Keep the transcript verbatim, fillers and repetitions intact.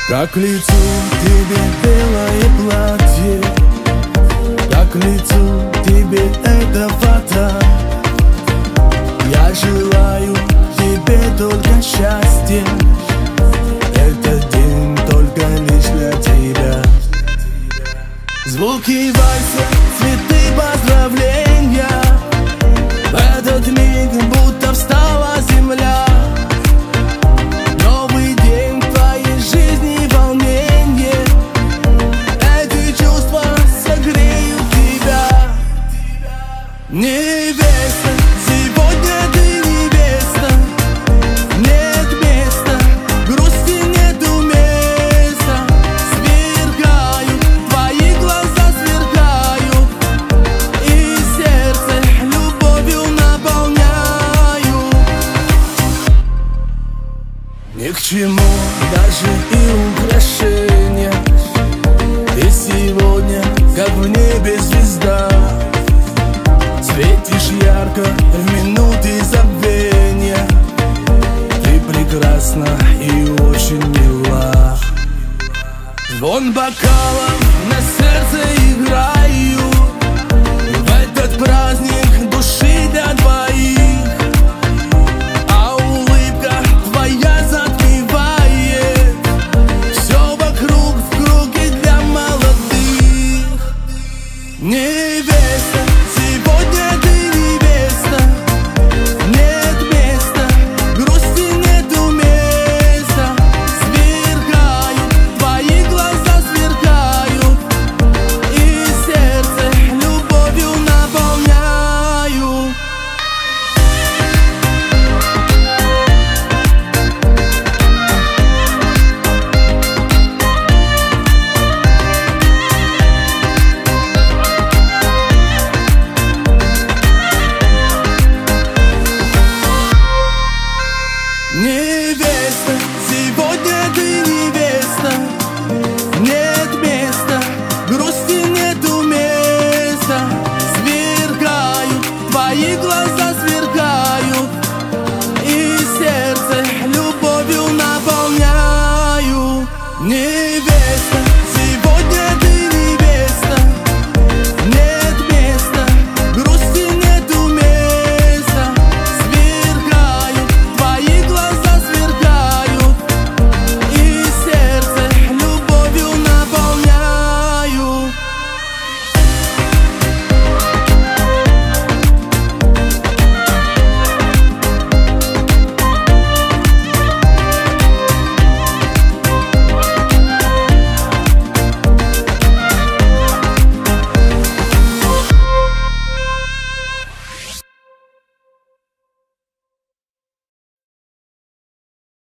Как к лицу тебе белое платье, как к лицу тебе эта фата. Я желаю тебе только счастья, этот день только лишь для тебя. Звуки вальса, цветы поздравления, в этот миг будто встала земля. Новый день в твоей жизни, волнение, эти чувства согреют тебя. Невеста, сегодня ты невеста, нет места, грусти нету места. Сверкают твои глаза, сверкают, и сердце любовью наполняют. Ни к чему даже и украшения, ты сегодня как в небе звезда. Светишь ярко в минуты забвения.